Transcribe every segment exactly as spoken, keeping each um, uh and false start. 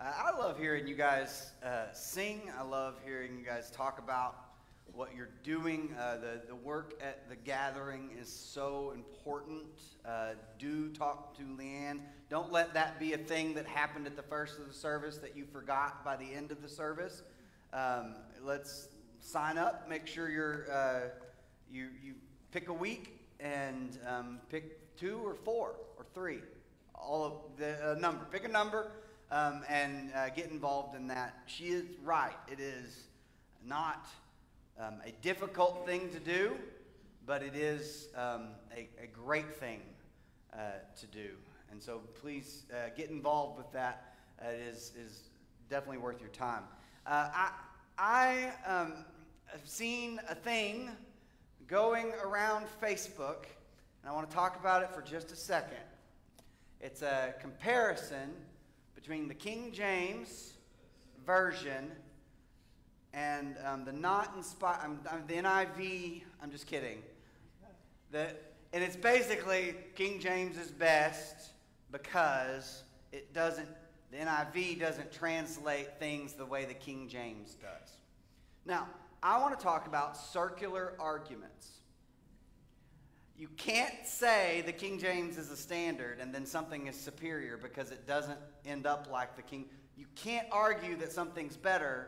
I love hearing you guys uh, sing. I love hearing you guys talk about what you're doing. Uh, the, the work at the gathering is so important. Uh, do talk to Leanne. Don't let that be a thing that happened at the first of the service that you forgot by the end of the service. Um, let's sign up. Make sure you're, uh, you, you pick a week and um, pick two or four or three. All of the uh, number. Pick a number. Um, and uh, get involved in that. She is right. It is not um, a difficult thing to do, but it is um, a, a great thing uh, to do. And so please uh, get involved with that. Uh, it is, is definitely worth your time. Uh, I, I um, have seen a thing going around Facebook, and I want to talk about it for just a second. It's a comparison between the King James Version and um, the not inspired, um, the N I V, I'm just kidding. The, and it's basically King James is best because it doesn't, the N I V doesn't translate things the way the King James does. Now, I want to talk about circular arguments. You can't say the King James is a standard and then something is superior because it doesn't end up like the King. You can't argue that something's better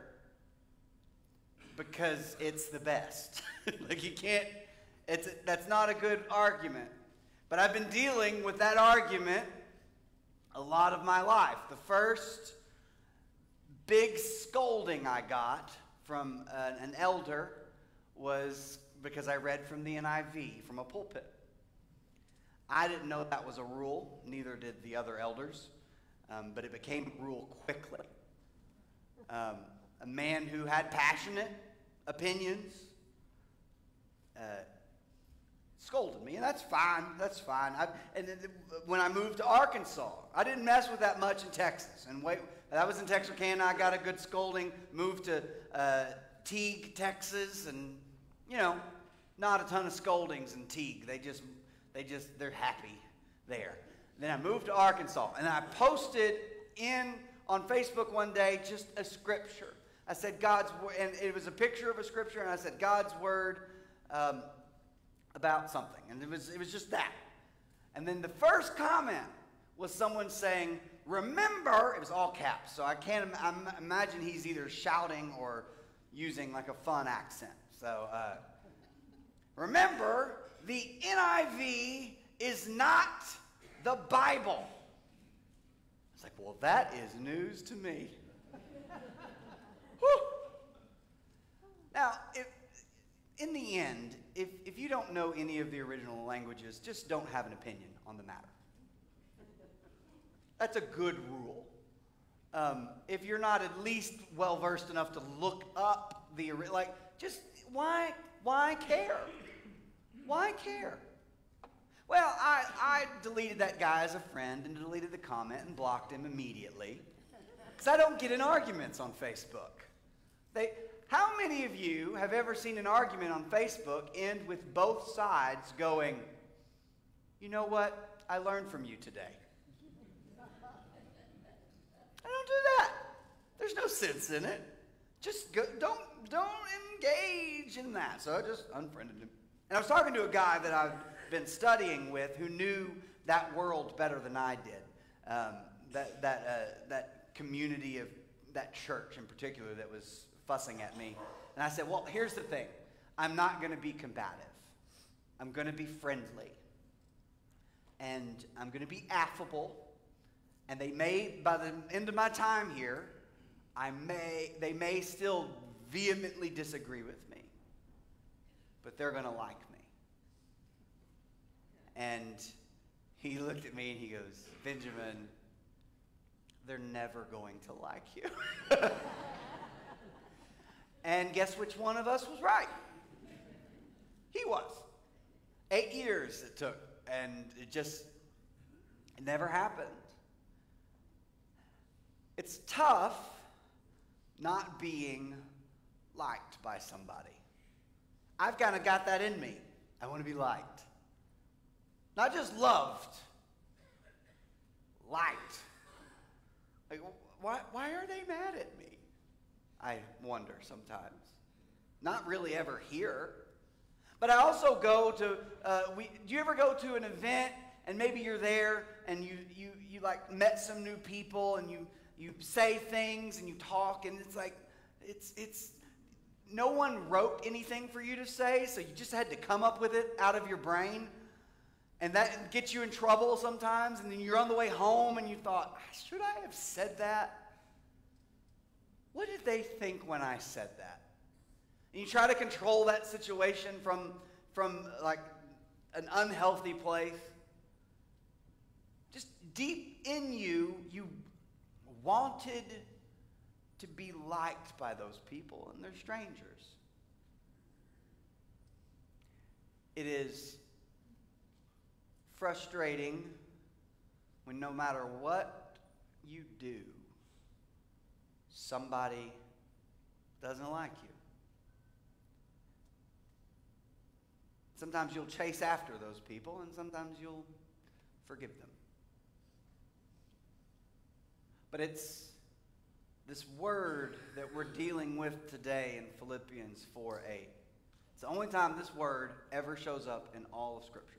because it's the best. Like you can't, it's, that's not a good argument. But I've been dealing with that argument a lot of my life. The first big scolding I got from an, an elder was because I read from the N I V, from a pulpit. I didn't know that was a rule, neither did the other elders, um, but it became a rule quickly. Um, a man who had passionate opinions uh, scolded me, and that's fine, that's fine. I, and then when I moved to Arkansas, I didn't mess with that much in Texas. And wait, that was in Texarkana, I got a good scolding, moved to uh, Teague, Texas, and you know, not a ton of scoldings in Teague. They just, they just, they're happy there. Then I moved to Arkansas, and I posted in on Facebook one day just a scripture. I said God's word, and it was a picture of a scripture, and I said God's word um, about something, and it was, it was just that. And then the first comment was someone saying, "Remember," it was all caps, so I can't Im imagine he's either shouting or using like a fun accent. So, uh, remember, the N I V is not the Bible. It's like, well, that is news to me. Whew. Now, if, in the end, if, if you don't know any of the original languages, just don't have an opinion on the matter. That's a good rule. Um, if you're not at least well-versed enough to look up the, like, just, why, why care? Why care? Well, I, I deleted that guy as a friend and deleted the comment and blocked him immediately. Because I don't get in arguments on Facebook. They, how many of you have ever seen an argument on Facebook end with both sides going, "You know what? I learned from you today." I don't do that. There's no sense in it. Just go, don't, don't engage in that. So I just unfriended him. And I was talking to a guy that I've been studying with who knew that world better than I did. Um, that, that, uh, that community of that church in particular that was fussing at me. And I said, well, here's the thing. I'm not going to be combative. I'm going to be friendly. And I'm going to be affable. And they may, by the end of my time here, I may, they may still vehemently disagree with me, but they're going to like me. And he looked at me and he goes, "Benjamin, they're never going to like you." And guess which one of us was right? He was. Eight years it took, and it just it never happened. It's tough not being liked by somebody. I've kind of got that in me. I want to be liked. Not just loved, liked. Like, why, why are they mad at me? I wonder sometimes. Not really ever here. But I also go to, uh, we, do you ever go to an event and maybe you're there and you, you, you like met some new people and you, you say things and you talk and it's like, it's, it's, no one wrote anything for you to say, so you just had to come up with it out of your brain. And that gets you in trouble sometimes. And then you're on the way home and you thought, should I have said that? What did they think when I said that? And you try to control that situation from, from like an unhealthy place. Just deep in you, you wanted to be liked by those people, and they're strangers. It is frustrating when no matter what you do, somebody doesn't like you. Sometimes you'll chase after those people, and sometimes you'll forgive them. But it's this word that we're dealing with today in Philippians four eight. It's the only time this word ever shows up in all of Scripture.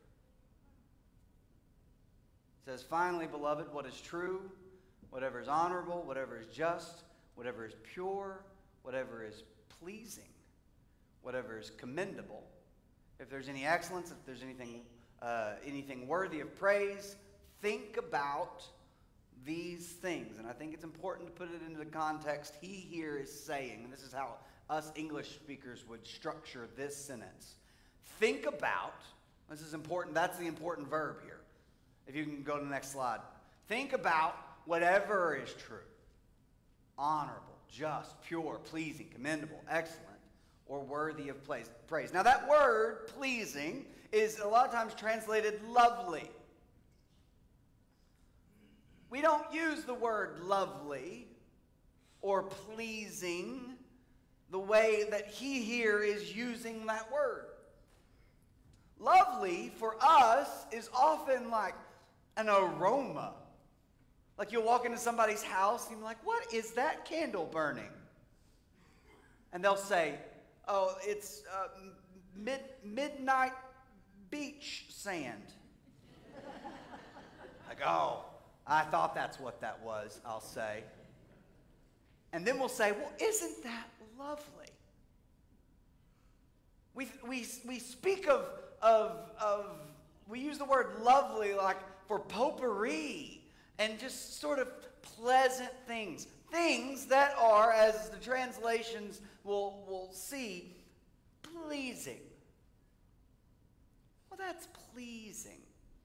It says, finally, beloved, what is true, whatever is honorable, whatever is just, whatever is pure, whatever is pleasing, whatever is commendable, if there's any excellence, if there's anything, uh, anything worthy of praise, think about these things. And I think it's important to put it into the context he here is saying, and this is how us English speakers would structure this sentence. Think about, this is important, that's the important verb here. If you can go to the next slide. Think about whatever is true, honorable, just, pure, pleasing, commendable, excellent, or worthy of praise. Now that word, pleasing, is a lot of times translated lovely. We don't use the word lovely or pleasing the way that he here is using that word. Lovely for us is often like an aroma. Like you'll walk into somebody's house and you're like, what is that candle burning? And they'll say, oh, it's uh, mid midnight beach sand. Like, oh, I thought that's what that was, I'll say. And then we'll say, well, isn't that lovely? We, we, we speak of, of, of, we use the word lovely like for potpourri and just sort of pleasant things. Things that are, as the translations will, will see, pleasing. Well, that's pleasing.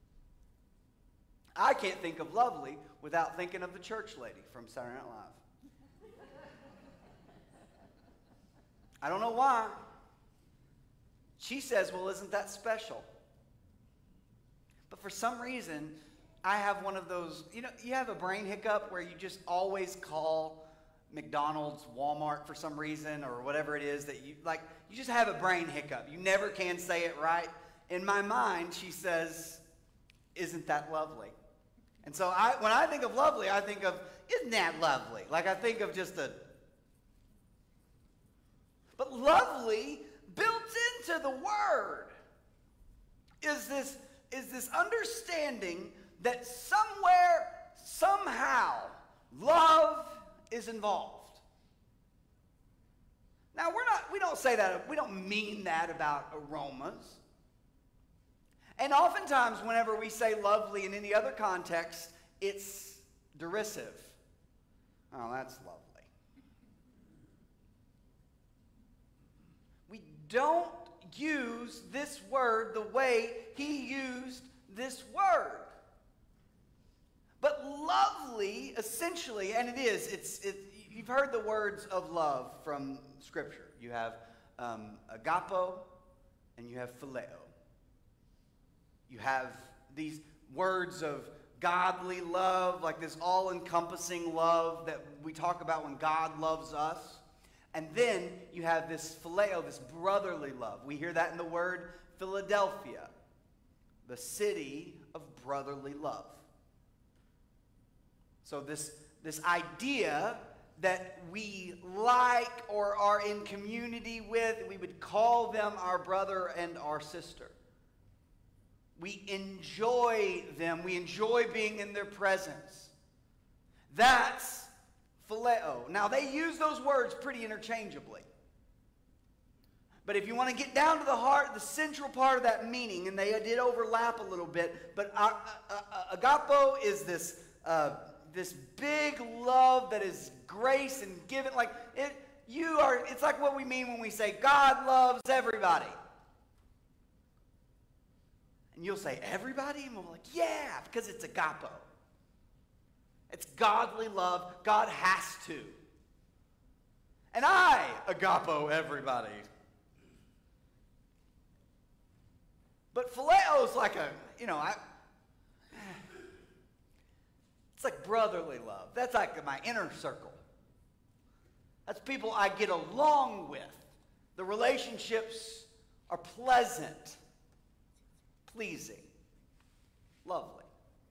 I can't think of lovely without thinking of the church lady from Saturday Night Live. I don't know why. She says, well, isn't that special? But for some reason, I have one of those, you know, you have a brain hiccup where you just always call McDonald's, Walmart for some reason, or whatever it is that you, like, you just have a brain hiccup. You never can say it right. In my mind, she says, isn't that lovely? And so I, when I think of lovely, I think of, isn't that lovely? Like I think of just a, but lovely built into the word is this, is this understanding that somewhere, somehow, love is involved. Now, we're not, we don't say that, we don't mean that about aromas. And oftentimes, whenever we say lovely in any other context, it's derisive. Oh, that's lovely. We don't use this word the way he used this word. But lovely, essentially, and it is, it's, it, you've heard the words of love from Scripture. You have um, agapo and you have phileo. You have these words of godly love, like this all-encompassing love that we talk about when God loves us. And then you have this phileo, this brotherly love. We hear that in the word Philadelphia, the city of brotherly love. So this, this idea that we like or are in community with. We would call them our brother and our sister. We enjoy them. We enjoy being in their presence. That's phileo. Now, they use those words pretty interchangeably. But if you want to get down to the heart, the central part of that meaning, and they did overlap a little bit, but uh, uh, uh, agapo is this, uh, this big love that is grace and given. Like, it, you are, it's like what we mean when we say God loves everybody. And you'll say, everybody? And we're like, yeah, because it's agapo. It's godly love. God has to. And I agapo everybody. But phileo is like a, you know, I, it's like brotherly love. That's like my inner circle. That's people I get along with. The relationships are pleasant, pleasing, lovely.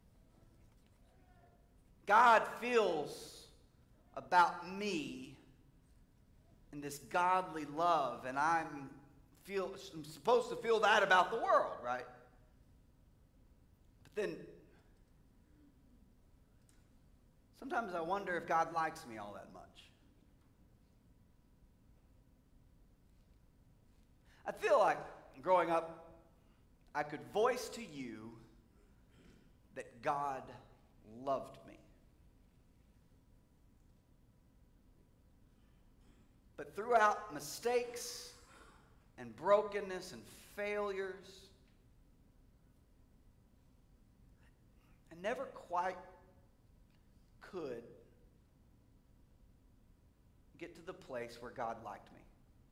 God feels about me in this godly love, and I'm feel I'm supposed to feel that about the world, right? But then sometimes I wonder if God likes me all that much. I feel like growing up, I could voice to you that God loved me. But throughout mistakes and brokenness and failures, I never quite could get to the place where God liked me.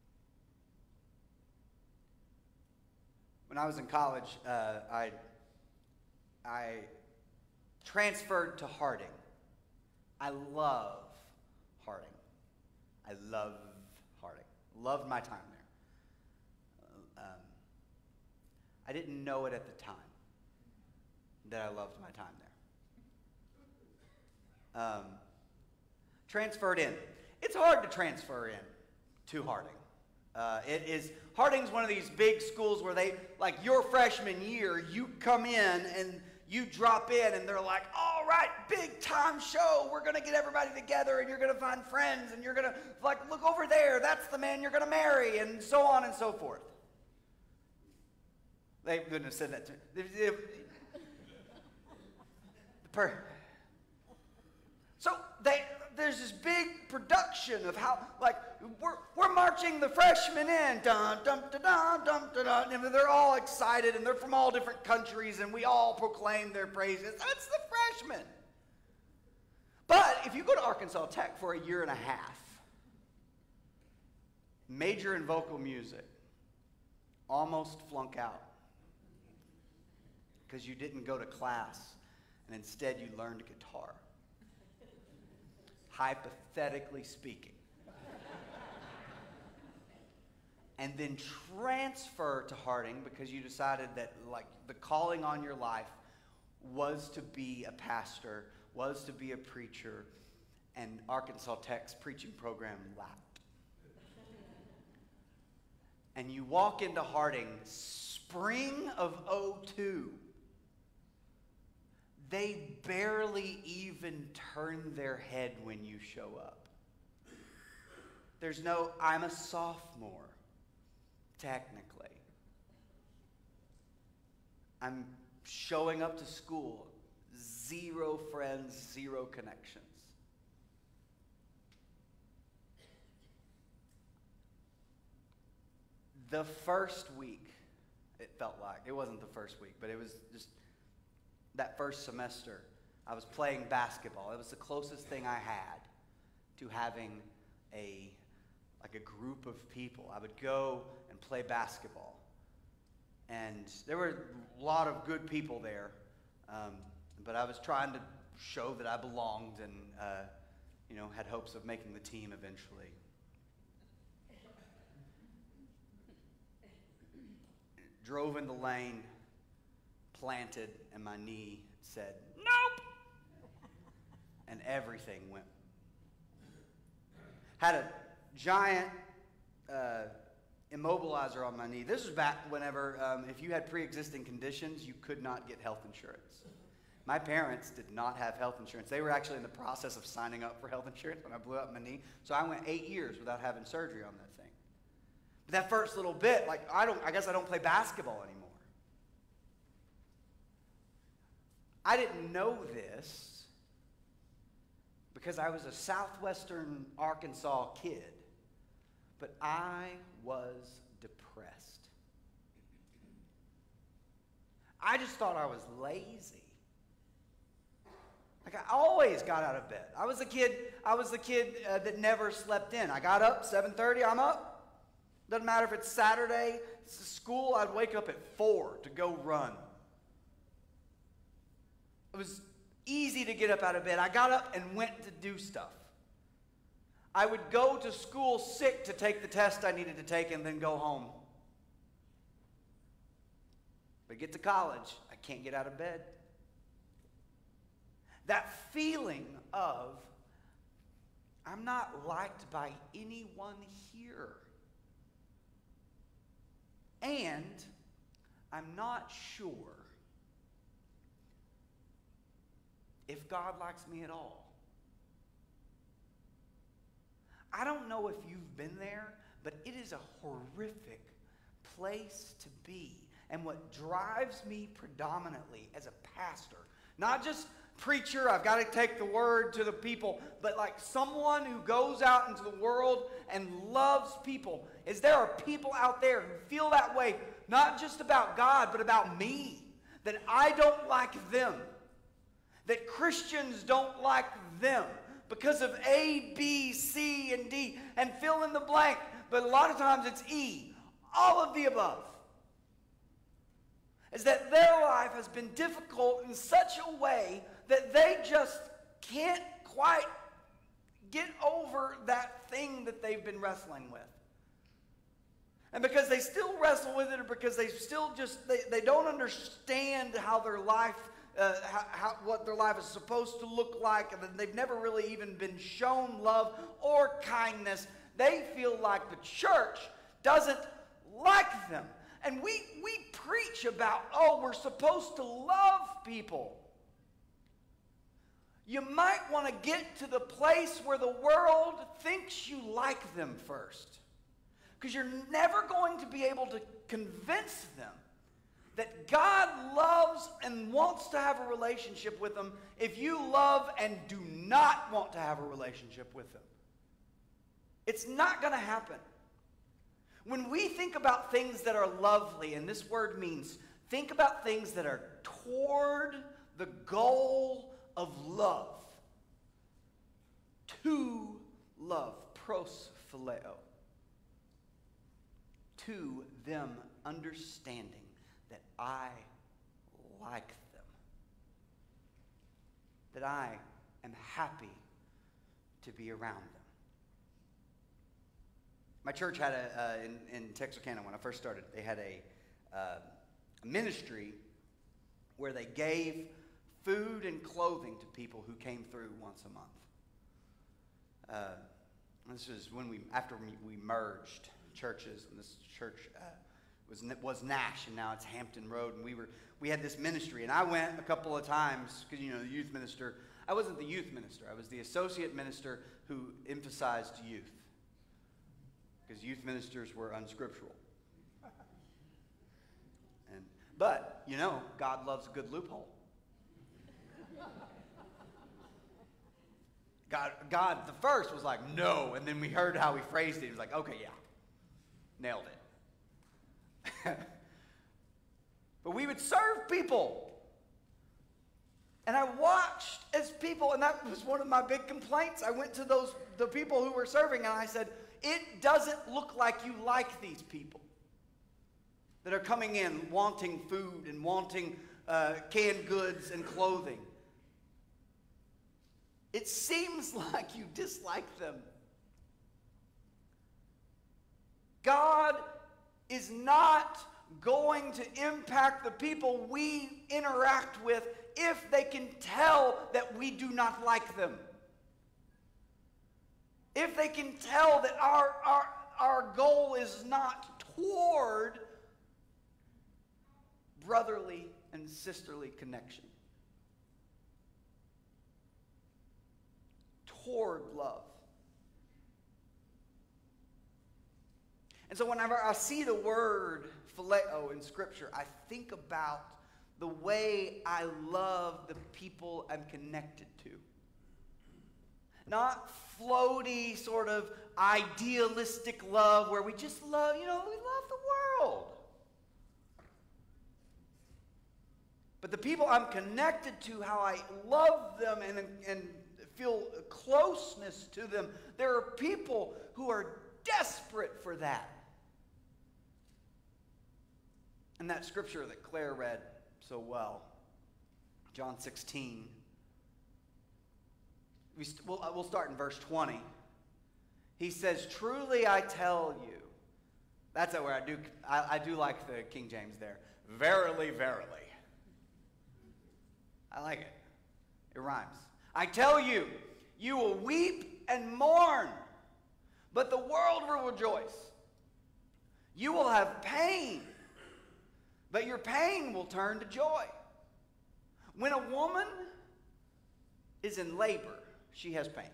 When I was in college, uh, I, I transferred to Harding. I love Harding. I love Harding. Loved my time there. Um, I didn't know it at the time that I loved my time there. Um, transferred in. It's hard to transfer in to Harding. Uh, it is, Harding's one of these big schools where they, like your freshman year, you come in and you drop in and they're like, all right, big time show. We're going to get everybody together and you're going to find friends and you're going to, like, look over there. That's the man you're going to marry, and so on and so forth. They wouldn't have said that to me. So they, there's this big production of how, like, we're, we're marching the freshmen in. Dun, dun, dun, dun, dun, dun, dun, and they're all excited, and they're from all different countries, and we all proclaim their praises. That's the freshmen. But if you go to Arkansas Tech for a year and a half, major in vocal music, almost flunk out. Because you didn't go to class, and instead you learned guitar. Hypothetically speaking. And then transfer to Harding because you decided that, like, the calling on your life was to be a pastor, was to be a preacher, and Arkansas Tech's preaching program lapped. And you walk into Harding, spring of oh two. They barely even turn their head when you show up. There's no, I'm a sophomore, technically. I'm showing up to school, zero friends, zero connections. The first week, it felt like, it wasn't the first week, but it was just that first semester, I was playing basketball. It was the closest thing I had to having a, like a group of people. I would go and play basketball. And there were a lot of good people there, um, but I was trying to show that I belonged and, uh, you know, had hopes of making the team eventually. Drove in the lane, planted, and my knee said, nope. and everything went. Had a giant uh, immobilizer on my knee. This was back whenever, um, if you had pre-existing conditions, you could not get health insurance. My parents did not have health insurance. They were actually in the process of signing up for health insurance when I blew up my knee. So I went eight years without having surgery on that thing. But that first little bit, like, I don't, I guess I don't play basketball anymore. I didn't know this because I was a southwestern Arkansas kid, but I was depressed. I just thought I was lazy. Like, I always got out of bed. I was the kid, I was the kid uh, that never slept in. I got up, seven thirty, I'm up. Doesn't matter if it's Saturday, it's school, I'd wake up at four to go run. It was easy to get up out of bed. I got up and went to do stuff. I would go to school sick to take the test I needed to take and then go home. But get to college, I can't get out of bed. That feeling of, I'm not liked by anyone here. And I'm not sure if God likes me at all. I don't know if you've been there, but it is a horrific place to be. And what drives me predominantly as a pastor, not just preacher, I've got to take the word to the people, but like someone who goes out into the world and loves people, is there are people out there who feel that way, not just about God, but about me, that I don't like them, that Christians don't like them because of A, B, C, and D, and fill in the blank, but a lot of times it's E, all of the above. Is that their life has been difficult in such a way that they just can't quite get over that thing that they've been wrestling with. And because they still wrestle with it, or because they still just, they, they don't understand how their life, uh, how, how, what their life is supposed to look like, and they've never really even been shown love or kindness, they feel like the church doesn't like them. And we, we preach about, oh, we're supposed to love people. You might want to get to the place where the world thinks you like them first. Because you're never going to be able to convince them that God loves and wants to have a relationship with them if you love and do not want to have a relationship with them. It's not going to happen. When we think about things that are lovely, and this word means think about things that are toward the goal of love. To love, pros phileo. To them understanding that I like them. That I am happy to be around them. My church had a, uh, in, in Texarkana, when I first started, they had a, uh, a ministry where they gave food and clothing to people who came through once a month. Uh, this was when we, after we, we merged churches, and this church uh, was was Nash, and now it's Hampton Road, and we were we had this ministry, and I went a couple of times because you know the youth minister. I wasn't the youth minister; I was the associate minister who emphasized youth. Because youth ministers were unscriptural. And, but, you know, God loves a good loophole. God, God, the first was like, no. And then we heard how he phrased it. He was like, okay, yeah. Nailed it. But we would serve people. And I watched as people, and that was one of my big complaints. I went to those the people who were serving, and I said, it doesn't look like you like these people that are coming in wanting food and wanting uh, canned goods and clothing. It seems like you dislike them. God is not going to impact the people we interact with if they can tell that we do not like them. If they can tell that our, our, our goal is not toward brotherly and sisterly connection, toward love. And so whenever I see the word phileo in Scripture, I think about the way I love the people I'm connected to. Not floaty, sort of idealistic love where we just love, you know, we love the world. But the people I'm connected to, how I love them and, and feel closeness to them, there are people who are desperate for that. And that scripture that Claire read so well, John sixteen, we st- we'll, we'll start in verse twenty. He says, "Truly I tell you," that's where I do, I, I do like the King James there. "Verily, verily." I like it. It rhymes. "I tell you, you will weep and mourn, but the world will rejoice. You will have pain, but your pain will turn to joy. When a woman is in labor, she has pain,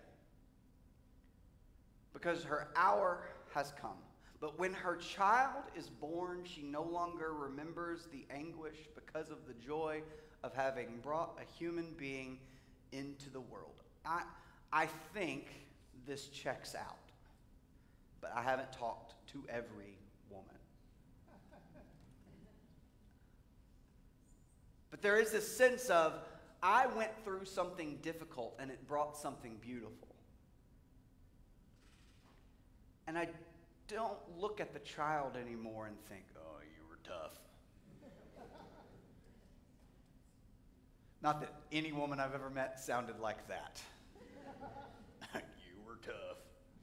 because her hour has come. But when her child is born, she no longer remembers the anguish because of the joy of having brought a human being into the world." I, I think this checks out, but I haven't talked to every woman. But there is this sense of, I went through something difficult and it brought something beautiful. And I don't look at the child anymore and think, "Oh, you were tough." Not that any woman I've ever met sounded like that. You were tough.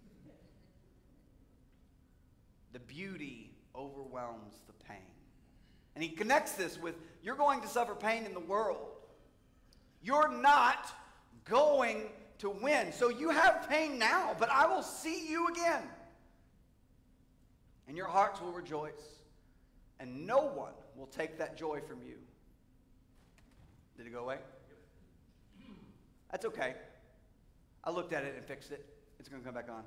The beauty overwhelms the pain. And he connects this with, you're going to suffer pain in the world. You're not going to win. So you have pain now, but I will see you again. And your hearts will rejoice. And no one will take that joy from you. Did it go away? That's okay. I looked at it and fixed it. It's going to come back on.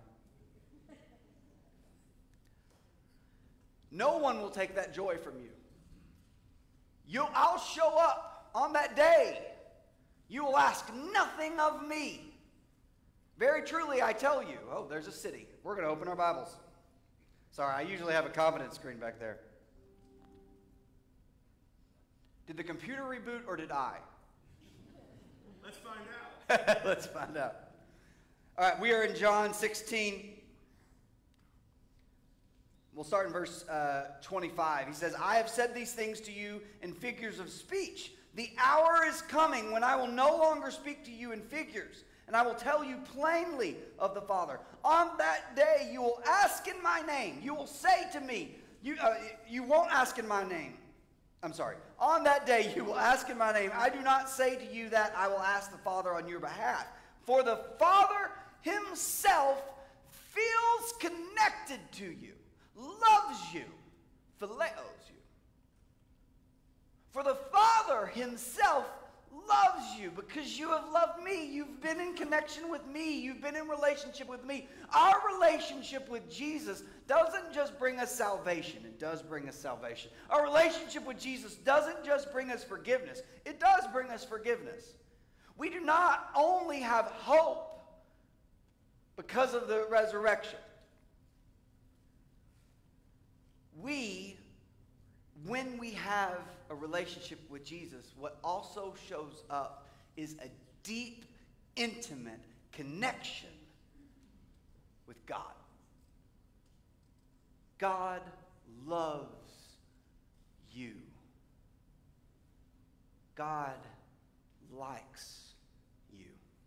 No one will take that joy from you. You, I'll show up on that day. You will ask nothing of me. Very truly, I tell you. Oh, there's a city. We're going to open our Bibles. Sorry, I usually have a confidence screen back there. Did the computer reboot or did I? Let's find out. Let's find out. All right, we are in John sixteen. We'll start in verse uh, twenty-five. He says, "I have said these things to you in figures of speech. The hour is coming when I will no longer speak to you in figures, and I will tell you plainly of the Father. On that day you will ask in my name. You will say to me," you, uh, you won't ask in my name. I'm sorry. "On that day you will ask in my name. I do not say to you that I will ask the Father on your behalf. For the Father himself feels connected to you, loves you, phileos you. For the Father himself loves you because you have loved me. You've been in connection with me. You've been in relationship with me." Our relationship with Jesus doesn't just bring us salvation. It does bring us salvation. Our relationship with Jesus doesn't just bring us forgiveness. It does bring us forgiveness. We do not only have hope because of the resurrection. We, when we have a relationship with Jesus, what also shows up is a deep, intimate connection with God. God loves you. God likes you.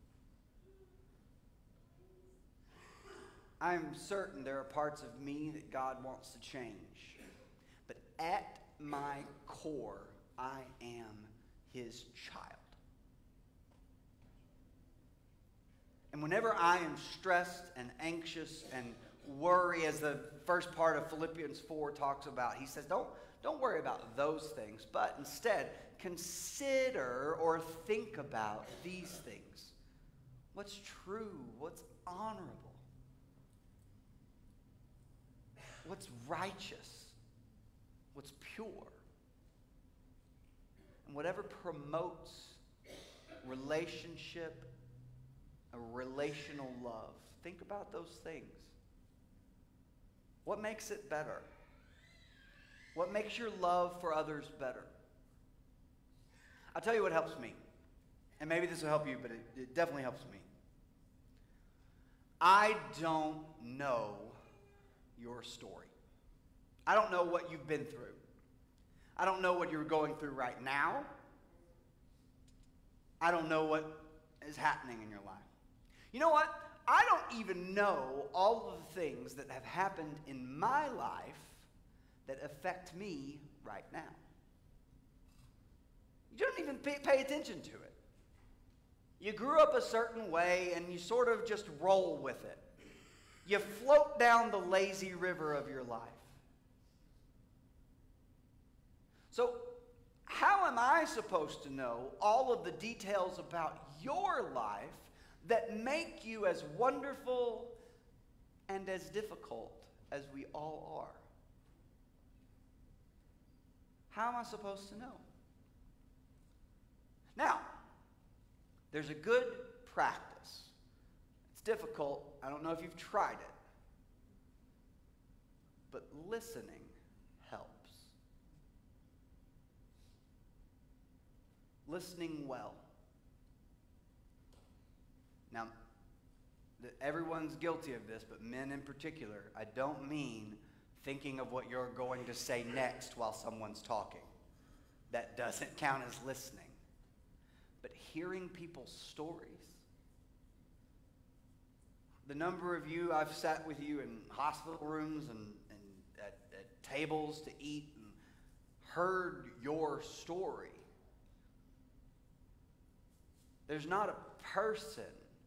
I'm certain there are parts of me that God wants to change. But at my core, I am his child. And whenever I am stressed and anxious and worry, as the first part of Philippians four talks about, he says, don't, don't worry about those things, but instead consider or think about these things. What's true? What's honorable? What's righteous? What's pure? And whatever promotes relationship, a relational love. Think about those things. What makes it better? What makes your love for others better? I'll tell you what helps me. And maybe this will help you, but it, it definitely helps me. I don't know your story. I don't know what you've been through. I don't know what you're going through right now. I don't know what is happening in your life. You know what? I don't even know all of the things that have happened in my life that affect me right now. You don't even pay, pay attention to it. You grew up a certain way and you sort of just roll with it. You float down the lazy river of your life. So, how am I supposed to know all of the details about your life that make you as wonderful and as difficult as we all are? How am I supposed to know? Now, there's a good practice. It's difficult. I don't know if you've tried it. But listening helps. Listening well. Now, everyone's guilty of this, but men in particular. I don't mean thinking of what you're going to say next while someone's talking. That doesn't count as listening. But hearing people's stories. The number of you, I've sat with you in hospital rooms and, and at, at tables to eat and heard your story. There's not a person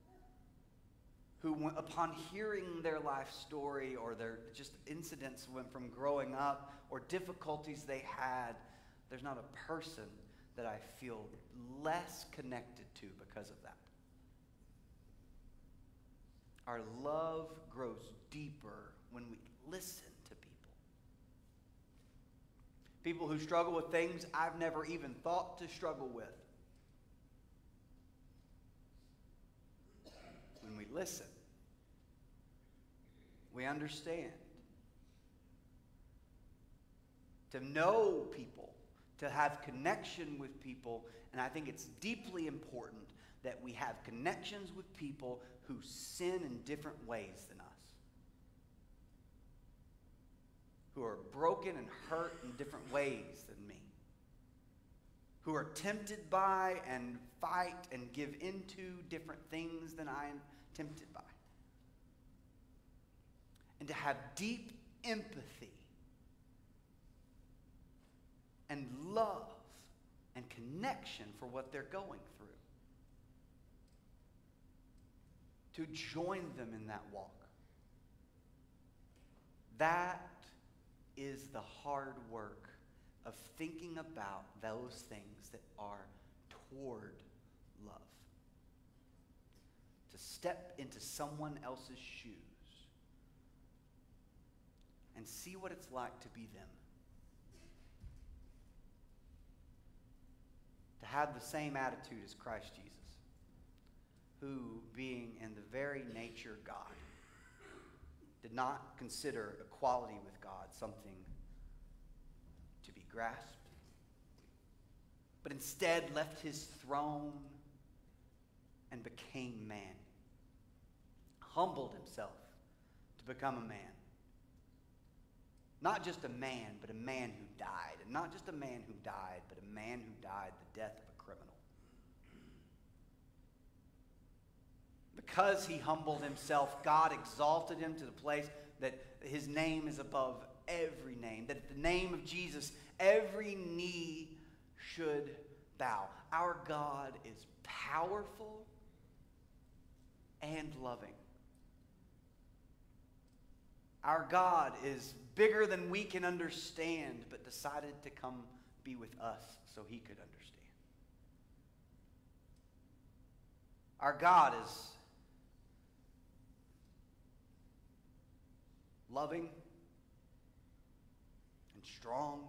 who, upon hearing their life story or their just incidents from growing up or difficulties they had, there's not a person that I feel less connected to because of that. Our love grows deeper when we listen to people. People who struggle with things I've never even thought to struggle with. When we listen, we understand. To know people, to have connection with people, and I think it's deeply important that we have connections with people who sin in different ways than us, who are broken and hurt in different ways than me, who are tempted by and fight and give into different things than I am tempted by. And to have deep empathy and love and connection for what they're going through. To join them in that walk. That is the hard work of thinking about those things that are toward love. To step into someone else's shoes and see what it's like to be them. To have the same attitude as Christ Jesus, who, being in the very nature God, did not consider equality with God something to be grasped, but instead left his throne and became man. Humbled himself to become a man. Not just a man, but a man who died. And not just a man who died, but a man who died the death of a criminal. Because he humbled himself, God exalted him to the place that his name is above every name. That at the name of Jesus, every knee should bow. Our God is powerful and loving. Our God is bigger than we can understand, but decided to come be with us so he could understand. Our God is loving and strong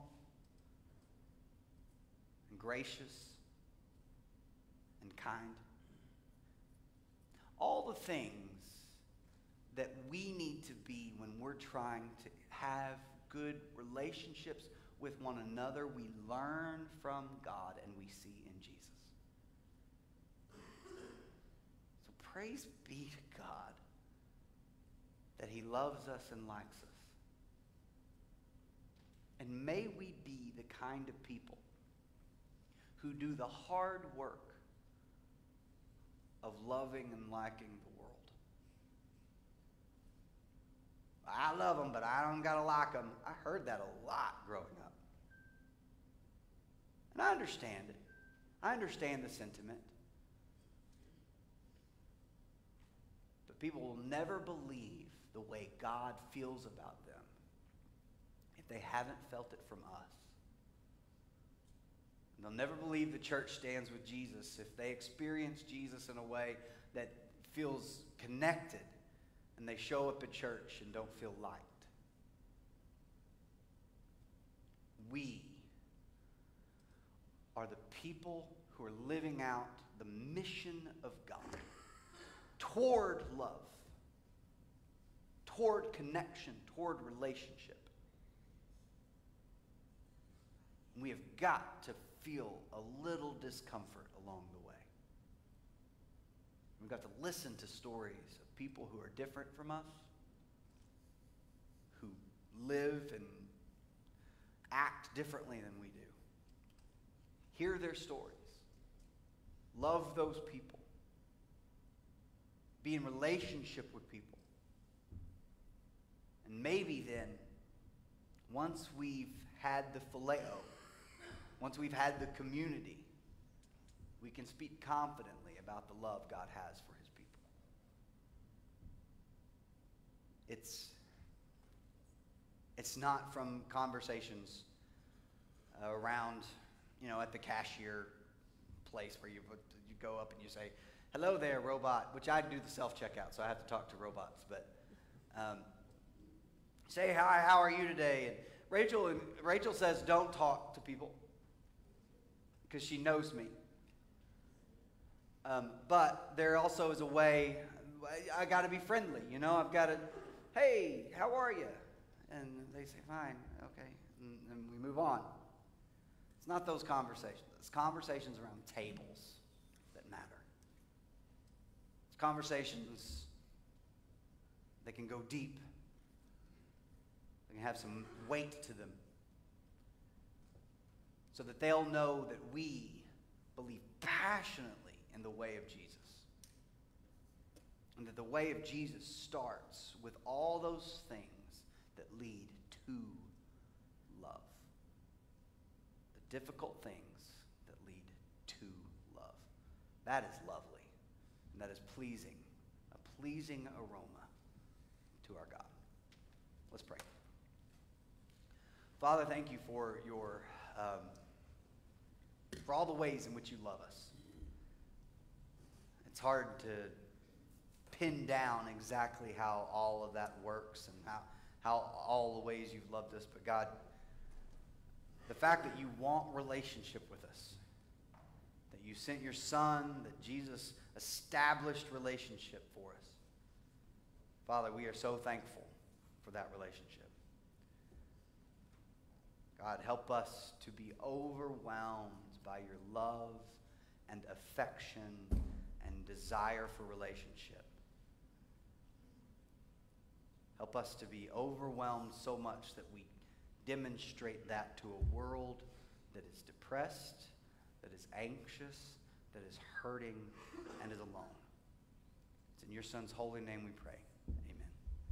and gracious and kind. All the things that we need to be when we're trying to have good relationships with one another, we learn from God and we see in Jesus. So praise be to God that he loves us and likes us. And may we be the kind of people who do the hard work of loving and liking the world. I love them, but I don't gotta like them. I heard that a lot growing up. And I understand it. I understand the sentiment. But people will never believe the way God feels about them if they haven't felt it from us. And they'll never believe the church stands with Jesus if they experience Jesus in a way that feels connected and they show up at church and don't feel liked. We are the people who are living out the mission of God toward love, toward connection, toward relationship. We have got to feel a little discomfort along the way. We've got to listen to stories of people who are different from us, who live and act differently than we do. Hear their stories. Love those people. Be in relationship with people. And maybe then, once we've had the phileo, once we've had the community, we can speak confidently about the love God has for his people. It's, it's not from conversations uh, around, you know, at the cashier place where you, you go up and you say, hello there, robot, which I do the self-checkout, so I have to talk to robots. But um, say, hi, how are you today? And Rachel, and Rachel says, don't talk to people, because she knows me. Um, but there also is a way, I, I got to be friendly, you know? I've got to, hey, how are you? And they say, fine, okay, and, and we move on. It's not those conversations. It's conversations around tables that matter. It's conversations that can go deep. They can have some weight to them, so that they'll know that we believe passionately in the way of Jesus. And that the way of Jesus starts with all those things that lead to love. The difficult things that lead to love. That is lovely. And that is pleasing. A pleasing aroma to our God. Let's pray. Father, thank you for your um, for all the ways in which you love us. It's hard to pin down exactly how all of that works and how, how all the ways you've loved us. But God, the fact that you want relationship with us, that you sent your Son, that Jesus established relationship for us. Father, we are so thankful for that relationship. God, help us to be overwhelmed by your love and affection and desire for relationship. Help us to be overwhelmed so much that we demonstrate that to a world that is depressed, that is anxious, that is hurting, and is alone. It's in your Son's holy name we pray.